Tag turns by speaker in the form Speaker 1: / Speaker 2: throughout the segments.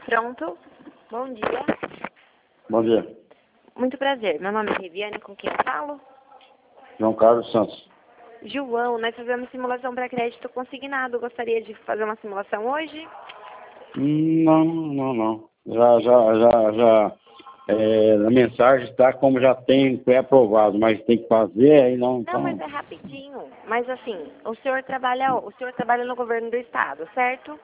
Speaker 1: Pronto. Bom dia.
Speaker 2: Bom dia.
Speaker 1: Muito prazer. Meu nome é Riviane, com quem eu falo?
Speaker 2: João Carlos Santos.
Speaker 1: João, nós fizemos simulação para crédito consignado. Gostaria de fazer uma simulação hoje?
Speaker 2: Não. Na mensagem está como já tem pré-aprovado, mas tem que fazer aí não.
Speaker 1: Não,
Speaker 2: Então,
Speaker 1: mas é rapidinho. Mas assim, o senhor trabalha no governo do estado, certo?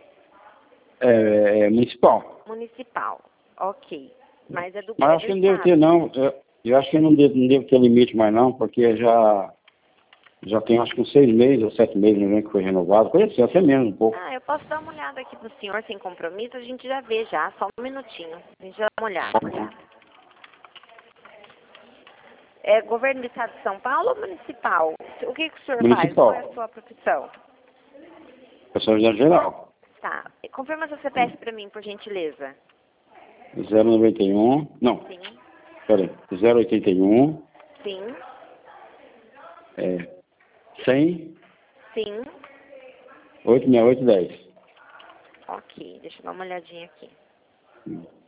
Speaker 2: é municipal.
Speaker 1: Municipal. Ok. Mas é do,
Speaker 2: Mas
Speaker 1: é
Speaker 2: acho
Speaker 1: do
Speaker 2: que não deve ter
Speaker 1: estado.
Speaker 2: não. Eu acho que não deve ter limite mais não, porque já tem acho que uns 6 meses ou 7 meses né, que foi renovado. Foi assim, até menos um pouco.
Speaker 1: Ah, eu posso dar uma olhada aqui pro senhor sem compromisso, a gente já vê já, só um minutinho. A gente dá uma olhada. É governo do estado de São Paulo ou municipal? O que o senhor faz?
Speaker 2: Municipal.
Speaker 1: Qual é a sua profissão?
Speaker 2: Pessoal geral.
Speaker 1: Tá. Confirma seu CPF pra mim, por gentileza.
Speaker 2: 091. Não,
Speaker 1: Sim.
Speaker 2: peraí. 081.
Speaker 1: Sim.
Speaker 2: 100.
Speaker 1: Sim.
Speaker 2: 86810.
Speaker 1: Ok, deixa eu dar uma olhadinha aqui.